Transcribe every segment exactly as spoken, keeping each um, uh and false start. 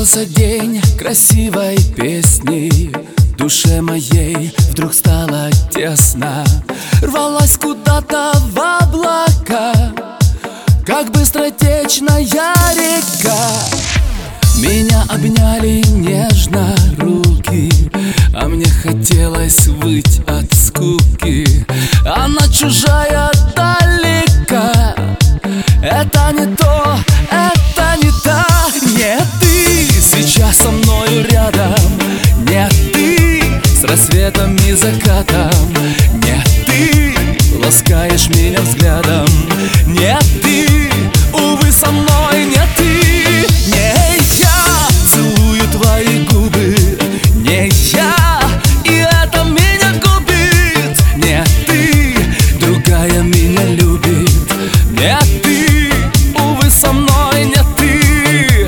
Начался день красивой песни, душе моей вдруг стало тесно. Рвалась куда-то в облака, как быстротечная река. Меня обняли нежно руки, а мне хотелось выть от скуки. Она чужая далека, это не то, это не та. Нет, ты сейчас со мною рядом, нет, ты с рассветом и закатом, нет, ты ласкаешь меня взглядом, нет, ты, увы, со мной, нет, ты. Не я целую твои губы, не я, и это меня губит. Нет, ты, другая меня любит. Нет, ты, увы, со мной, нет, ты.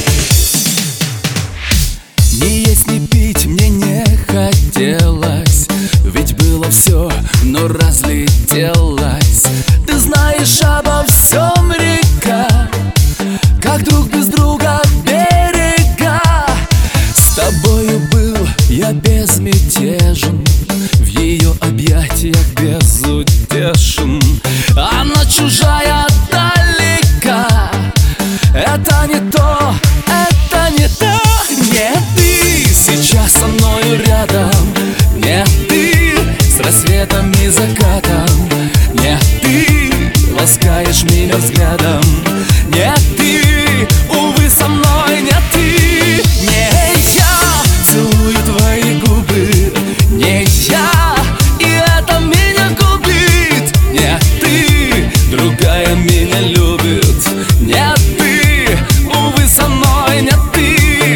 Не есть, не пить мне не хотелось, ведь было все, но разлетелось. Ты знаешь обо всем, река, как друг без друга берега. С тобою был я безмятежен, в ее объятиях безутешен. Она чужая далека, это не то, это не то. Нет, ты сейчас со мною рядом, нет, ты с рассветом и закатом, нет, ты ласкаешь меня взглядом, нет, ты, увы, со мной, нет, ты. Не я целую твои губы, не я, и это меня губит. Нет, ты, другая меня любит. Нет, ты, увы, со мной, нет, ты.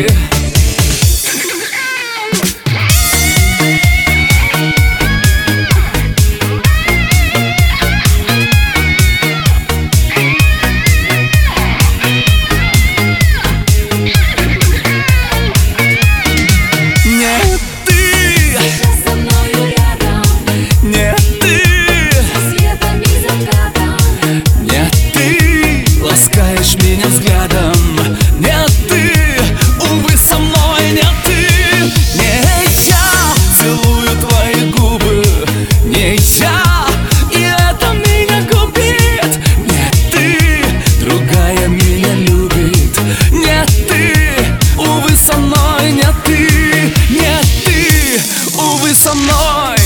Ласкаешь меня взглядом, нет, ты, увы, со мной, нет, ты. Не я целую твои губы, не я, и это меня губит. Нет, ты, другая меня любит. Нет, ты, увы, со мной, нет, ты. Нет, ты, увы, со мной.